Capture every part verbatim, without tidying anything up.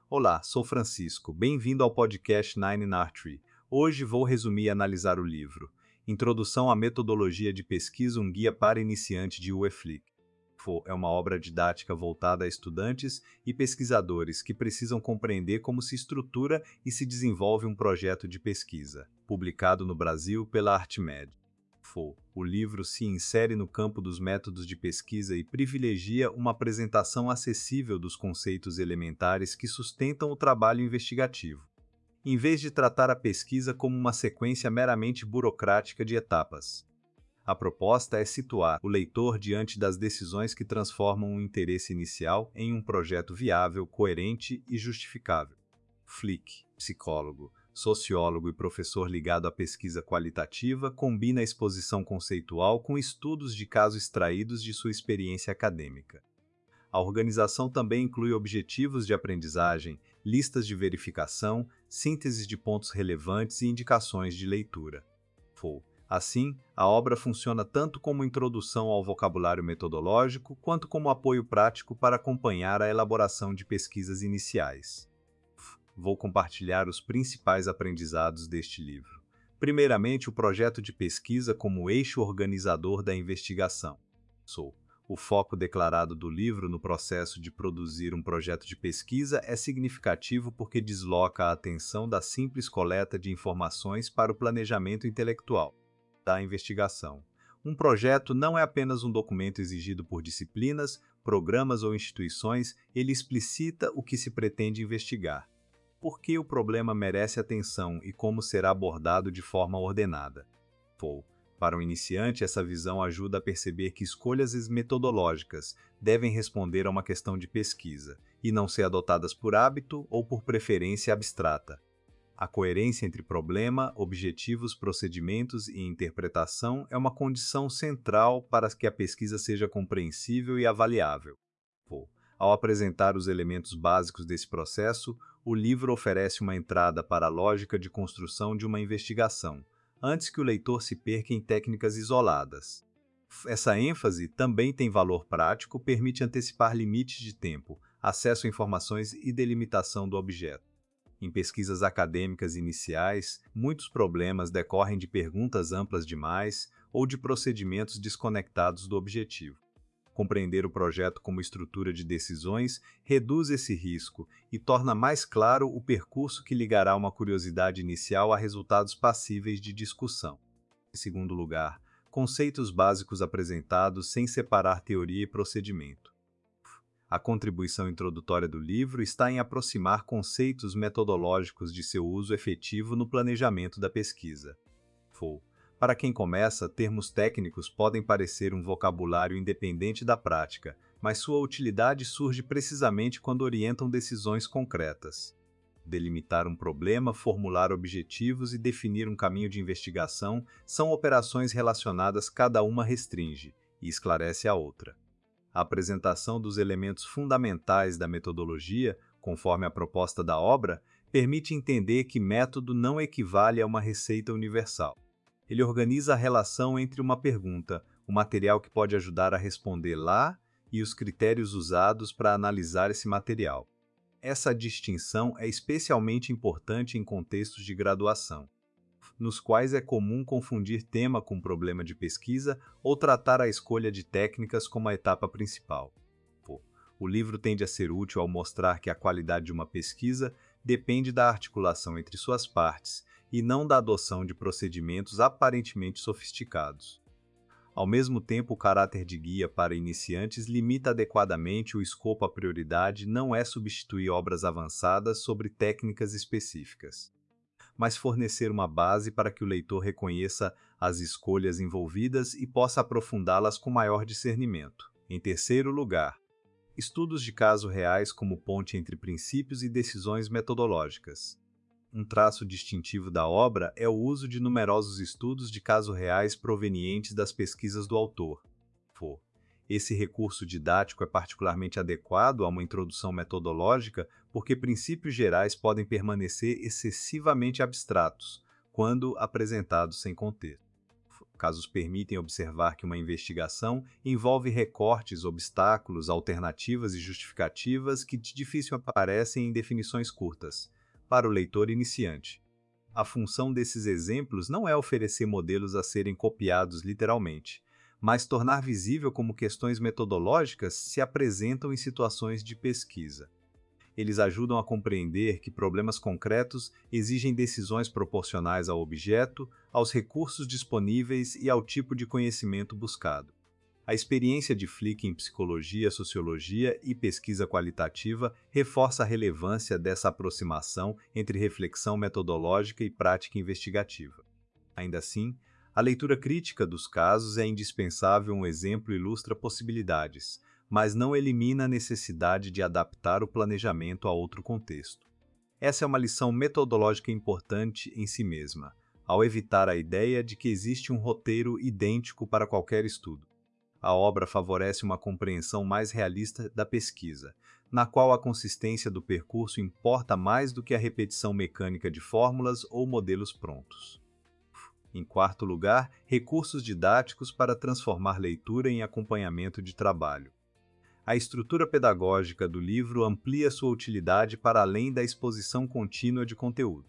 Olá, sou Francisco. Bem-vindo ao podcast Nine in Archery. Hoje vou resumir e analisar o livro Introdução à Metodologia de Pesquisa, um guia para iniciante de U E F L I C. É uma obra didática voltada a estudantes e pesquisadores que precisam compreender como se estrutura e se desenvolve um projeto de pesquisa, publicado no Brasil pela ArtMed. O livro se insere no campo dos métodos de pesquisa e privilegia uma apresentação acessível dos conceitos elementares que sustentam o trabalho investigativo, em vez de tratar a pesquisa como uma sequência meramente burocrática de etapas. A proposta é situar o leitor diante das decisões que transformam um interesse inicial em um projeto viável, coerente e justificável. Flick, psicólogo, sociólogo e professor ligado à pesquisa qualitativa, combina a exposição conceitual com estudos de caso extraídos de sua experiência acadêmica. A organização também inclui objetivos de aprendizagem, listas de verificação, síntese de pontos relevantes e indicações de leitura. Assim, a obra funciona tanto como introdução ao vocabulário metodológico quanto como apoio prático para acompanhar a elaboração de pesquisas iniciais. Vou compartilhar os principais aprendizados deste livro. Primeiramente, o projeto de pesquisa como eixo organizador da investigação. O foco declarado do livro no processo de produzir um projeto de pesquisa é significativo porque desloca a atenção da simples coleta de informações para o planejamento intelectual da investigação. Um projeto não é apenas um documento exigido por disciplinas, programas ou instituições, ele explicita o que se pretende investigar, por que o problema merece atenção e como será abordado de forma ordenada. Para um iniciante, essa visão ajuda a perceber que escolhas metodológicas devem responder a uma questão de pesquisa, e não ser adotadas por hábito ou por preferência abstrata. A coerência entre problema, objetivos, procedimentos e interpretação é uma condição central para que a pesquisa seja compreensível e avaliável. Ao apresentar os elementos básicos desse processo, o livro oferece uma entrada para a lógica de construção de uma investigação, antes que o leitor se perca em técnicas isoladas. Essa ênfase também tem valor prático, permite antecipar limites de tempo, acesso a informações e delimitação do objeto. Em pesquisas acadêmicas iniciais, muitos problemas decorrem de perguntas amplas demais ou de procedimentos desconectados do objetivo. Compreender o projeto como estrutura de decisões reduz esse risco e torna mais claro o percurso que ligará uma curiosidade inicial a resultados passíveis de discussão. Em segundo lugar, conceitos básicos apresentados sem separar teoria e procedimento. A contribuição introdutória do livro está em aproximar conceitos metodológicos de seu uso efetivo no planejamento da pesquisa. Para quem começa, termos técnicos podem parecer um vocabulário independente da prática, mas sua utilidade surge precisamente quando orientam decisões concretas. Delimitar um problema, formular objetivos e definir um caminho de investigação são operações relacionadas, cada uma restringe e esclarece a outra. A apresentação dos elementos fundamentais da metodologia, conforme a proposta da obra, permite entender que método não equivale a uma receita universal. Ele organiza a relação entre uma pergunta, o material que pode ajudar a responder lá, e os critérios usados para analisar esse material. Essa distinção é especialmente importante em contextos de graduação, nos quais é comum confundir tema com problema de pesquisa ou tratar a escolha de técnicas como a etapa principal. O livro tende a ser útil ao mostrar que a qualidade de uma pesquisa depende da articulação entre suas partes e não da adoção de procedimentos aparentemente sofisticados. Ao mesmo tempo, o caráter de guia para iniciantes limita adequadamente o escopo. A prioridade não é substituir obras avançadas sobre técnicas específicas, mas fornecer uma base para que o leitor reconheça as escolhas envolvidas e possa aprofundá-las com maior discernimento. Em terceiro lugar, estudos de caso reais como ponte entre princípios e decisões metodológicas. Um traço distintivo da obra é o uso de numerosos estudos de caso reais provenientes das pesquisas do autor. Esse recurso didático é particularmente adequado a uma introdução metodológica porque princípios gerais podem permanecer excessivamente abstratos quando apresentados sem contexto. Casos permitem observar que uma investigação envolve recortes, obstáculos, alternativas e justificativas que de difícil aparecem em definições curtas, para o leitor iniciante. A função desses exemplos não é oferecer modelos a serem copiados literalmente, mas tornar visível como questões metodológicas se apresentam em situações de pesquisa. Eles ajudam a compreender que problemas concretos exigem decisões proporcionais ao objeto, aos recursos disponíveis e ao tipo de conhecimento buscado. A experiência de Flick em psicologia, sociologia e pesquisa qualitativa reforça a relevância dessa aproximação entre reflexão metodológica e prática investigativa. Ainda assim, a leitura crítica dos casos é indispensável. Um exemplo ilustra possibilidades, mas não elimina a necessidade de adaptar o planejamento a outro contexto. Essa é uma lição metodológica importante em si mesma, ao evitar a ideia de que existe um roteiro idêntico para qualquer estudo. A obra favorece uma compreensão mais realista da pesquisa, na qual a consistência do percurso importa mais do que a repetição mecânica de fórmulas ou modelos prontos. Em quarto lugar, recursos didáticos para transformar leitura em acompanhamento de trabalho. A estrutura pedagógica do livro amplia sua utilidade para além da exposição contínua de conteúdo.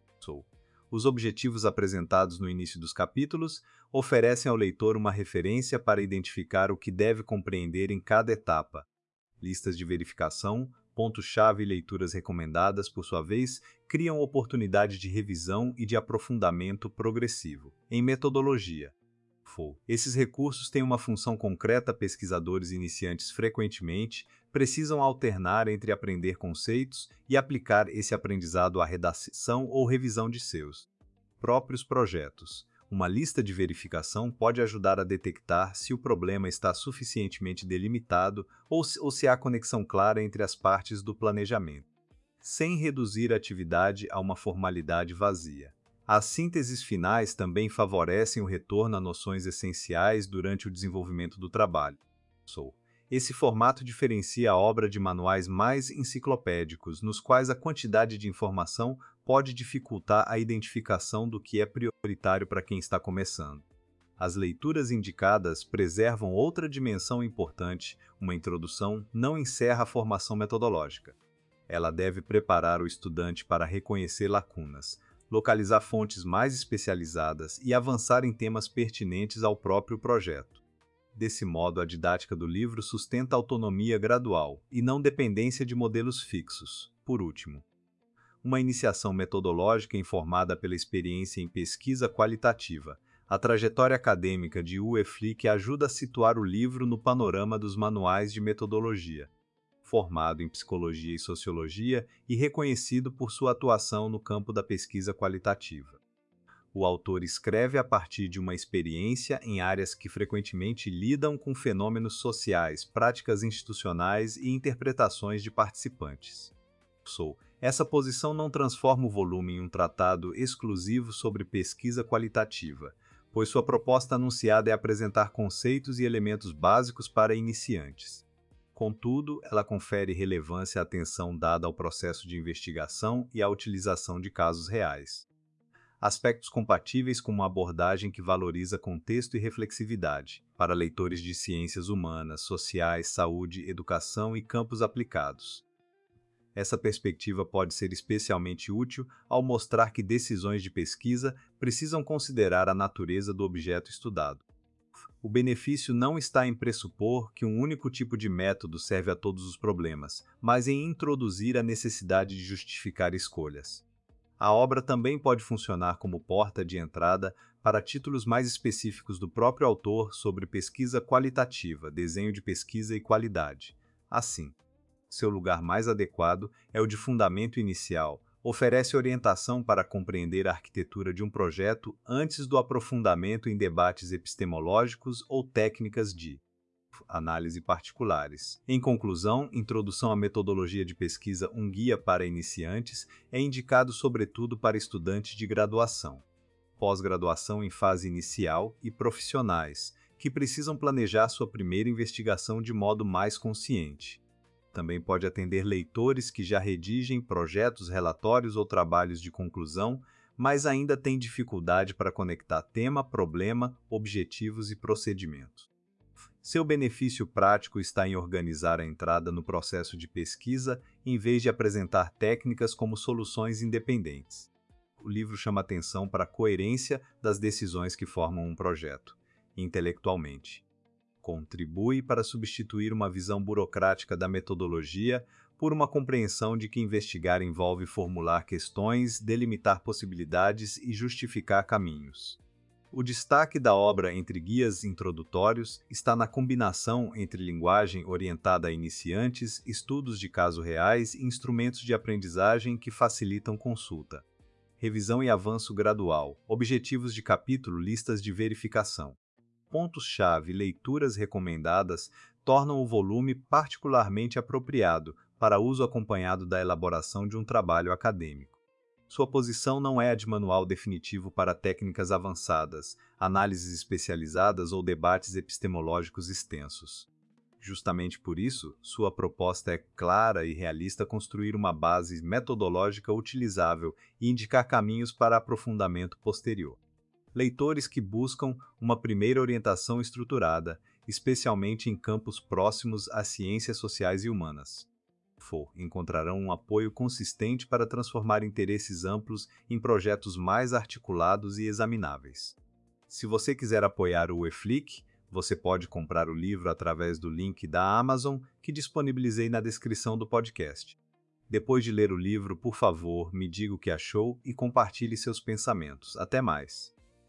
Os objetivos apresentados no início dos capítulos oferecem ao leitor uma referência para identificar o que deve compreender em cada etapa. Listas de verificação, pontos-chave e leituras recomendadas, por sua vez, criam oportunidade de revisão e de aprofundamento progressivo. Em metodologia, esses recursos têm uma função concreta. Pesquisadores iniciantes frequentemente precisam alternar entre aprender conceitos e aplicar esse aprendizado à redação ou revisão de seus próprios projetos. Uma lista de verificação pode ajudar a detectar se o problema está suficientemente delimitado ou se, ou se há conexão clara entre as partes do planejamento, sem reduzir a atividade a uma formalidade vazia. As sínteses finais também favorecem o retorno a noções essenciais durante o desenvolvimento do trabalho. Esse formato diferencia a obra de manuais mais enciclopédicos, nos quais a quantidade de informação pode dificultar a identificação do que é prioritário para quem está começando. As leituras indicadas preservam outra dimensão importante. Uma introdução não encerra a formação metodológica. Ela deve preparar o estudante para reconhecer lacunas, localizar fontes mais especializadas e avançar em temas pertinentes ao próprio projeto. Desse modo, a didática do livro sustenta autonomia gradual e não dependência de modelos fixos. Por último, uma iniciação metodológica informada pela experiência em pesquisa qualitativa. A trajetória acadêmica de Uwe Flick ajuda a situar o livro no panorama dos manuais de metodologia. Formado em psicologia e sociologia e reconhecido por sua atuação no campo da pesquisa qualitativa. O autor escreve a partir de uma experiência em áreas que frequentemente lidam com fenômenos sociais, práticas institucionais e interpretações de participantes. Essa posição não transforma o volume em um tratado exclusivo sobre pesquisa qualitativa, pois sua proposta anunciada é apresentar conceitos e elementos básicos para iniciantes. Contudo, ela confere relevância à atenção dada ao processo de investigação e à utilização de casos reais. Aspectos compatíveis com uma abordagem que valoriza contexto e reflexividade, para leitores de ciências humanas, sociais, saúde, educação e campos aplicados. Essa perspectiva pode ser especialmente útil ao mostrar que decisões de pesquisa precisam considerar a natureza do objeto estudado. O benefício não está em pressupor que um único tipo de método serve a todos os problemas, mas em introduzir a necessidade de justificar escolhas. A obra também pode funcionar como porta de entrada para títulos mais específicos do próprio autor sobre pesquisa qualitativa, desenho de pesquisa e qualidade. Assim, seu lugar mais adequado é o de fundamento inicial. Oferece orientação para compreender a arquitetura de um projeto antes do aprofundamento em debates epistemológicos ou técnicas de análise particulares. Em conclusão, Introdução à Metodologia de Pesquisa, um guia para iniciantes, é indicado sobretudo para estudantes de graduação, pós-graduação em fase inicial e profissionais, que precisam planejar sua primeira investigação de modo mais consciente. Também pode atender leitores que já redigem projetos, relatórios ou trabalhos de conclusão, mas ainda tem dificuldade para conectar tema, problema, objetivos e procedimentos. Seu benefício prático está em organizar a entrada no processo de pesquisa em vez de apresentar técnicas como soluções independentes. O livro chama atenção para a coerência das decisões que formam um projeto, intelectualmente. Contribui para substituir uma visão burocrática da metodologia por uma compreensão de que investigar envolve formular questões, delimitar possibilidades e justificar caminhos. O destaque da obra entre guias introdutórios está na combinação entre linguagem orientada a iniciantes, estudos de casos reais e instrumentos de aprendizagem que facilitam consulta. Revisão e avanço gradual, objetivos de capítulo, listas de verificação. Pontos-chave e leituras recomendadas tornam o volume particularmente apropriado para uso acompanhado da elaboração de um trabalho acadêmico. Sua posição não é a de manual definitivo para técnicas avançadas, análises especializadas ou debates epistemológicos extensos. Justamente por isso, sua proposta é clara e realista construir uma base metodológica utilizável e indicar caminhos para aprofundamento posterior. Leitores que buscam uma primeira orientação estruturada, especialmente em campos próximos às ciências sociais e humanas, for, encontrarão um apoio consistente para transformar interesses amplos em projetos mais articulados e examináveis. Se você quiser apoiar o UEFLIC, você pode comprar o livro através do link da Amazon que disponibilizei na descrição do podcast. Depois de ler o livro, por favor, me diga o que achou e compartilhe seus pensamentos. Até mais!